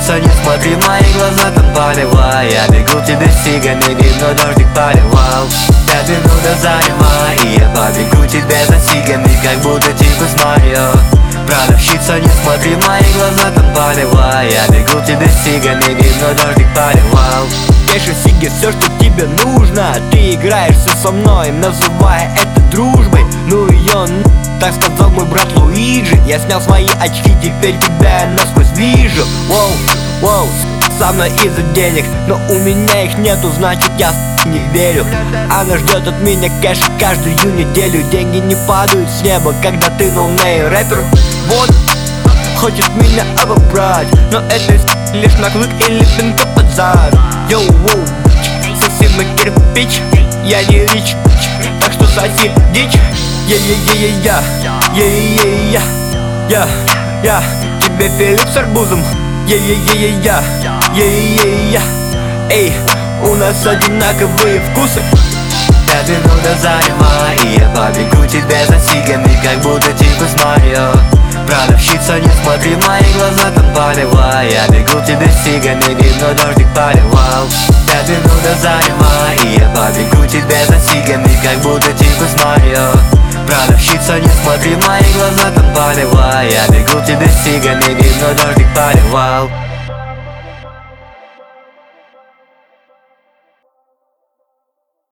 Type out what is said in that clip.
Продавщица, не смотри, мои глаза там поливай. Я бегу тебе с сигами, но дождик поливал. 5 минут до зарева, и я побегу тебе за сигами, как будто типа с Марио. Продавщица, не смотри, мои глаза там поливай. Я бегу тебе с сигами, но дождик поливал. Кэш и сиги, все, что тебе нужно. Ты играешься со мной, называя это дружбой. Ну и он, так сказал мой брат Луиджи. Я снял свои очки, теперь тебя я насквозь вижу. Воу, воу, со мной из-за денег, но у меня их нету, значит я не верю. Она ждет от меня кэша каждую неделю. Деньги не падают с неба, когда ты ноунейм рэпер. Вот, хочет меня обобрать, но это лишь наклык или пинка под зад. Йоу, воу, соси на кирпич, я не рич, так что соси дичь. Я, тебе Филипп с арбузом. Я, эй, у нас одинаковые вкусы. 5 минут до зарева, и я побегу тебе за сигами, как будто типа с Марио. Продавщица, не смотри, мои глаза там поливай. Я бегу тебе с сигами, но дождик поливал. 5 минут до зарева, и я побегу тебе за сигами, как будто типа с Марио. Продавщица, не смотри, мои глаза там поливай. Я бегу тебе с сигами, но дождик поливал.